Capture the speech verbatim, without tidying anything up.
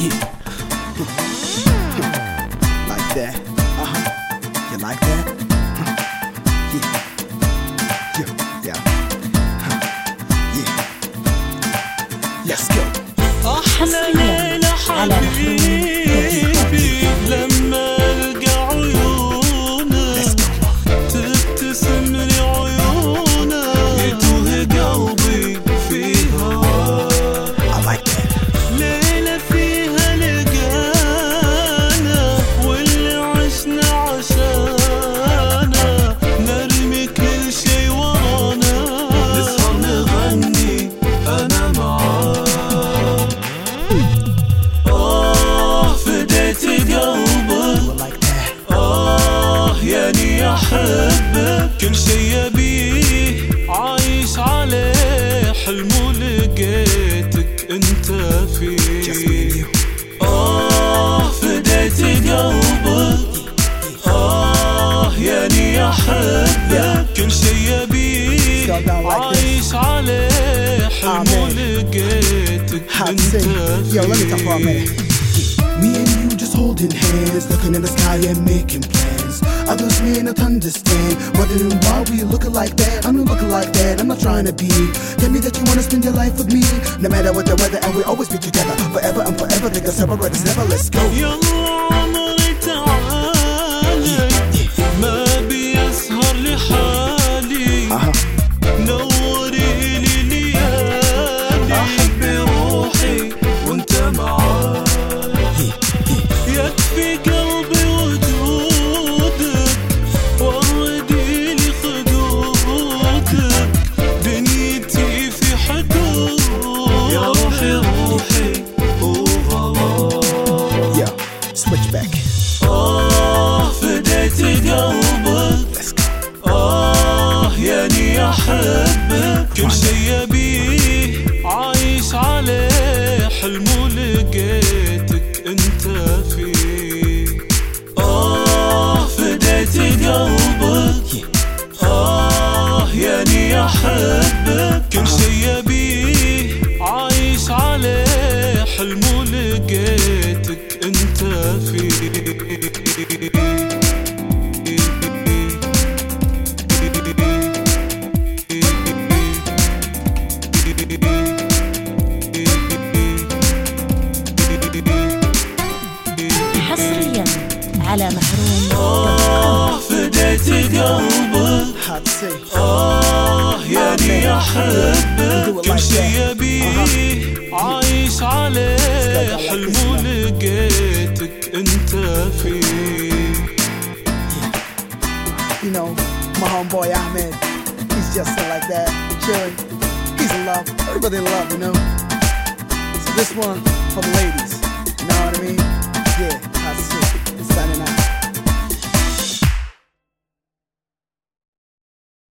Yeah. Like that. Uh-huh. You like that? Huh. Yeah. Yeah. Yeah. Huh. Yeah. Let's go. أحلى ليلة حبيبي لما ألقى عيونك تبتسم لي عيونك يتوه قلبي في هواك. I like that. ليلة فيها لقانا واللي عشنا عشانا نرمي كل شي ورانا نسهر نغني أنا معاك. أحبك كل شي يبيه عايش عليه حلم ولقيتك انت فيه. آه فديت قلبك آه ياني أحبك كل شي يبيه عايش عليه حلم ولقيتك انت فيه. Me and you just holding hands, looking in the sky and making plans. Others may not understand, wondering why we looking like that. I'm not looking like that, I'm not trying to be. Tell me that you wanna spend your life with me, no matter what the weather, and we always be together forever and forever. They can separate us never. Let's go. يلا عمري تعالي ما بيسهر لحالي نوري لي ليالي أحب روحي وانت معاي. يكفي قلبي وجودك وردي لي خدودك دنيتي في حدود يا روحي روحي وغلاك. Yeah, switch back. آه فديت قلبك آه ياني أحبك كل شي يبيه عايش عليه حلم ولقيتك انت فيه. آه فديت قلبك آه ياني أحبك كل شي يبيه عايش عليه حلم ولقيتك انت فيه. حصريا على محروم. آه فديت قلبك آه ياني أحبك كل شي يبيه عايش عليه حلم ولقيتك انت فيه. You know, my homeboy Ahmed, he's just like that, chilling. He's in love, everybody in love, you know. So this one for the ladies, you know what I mean?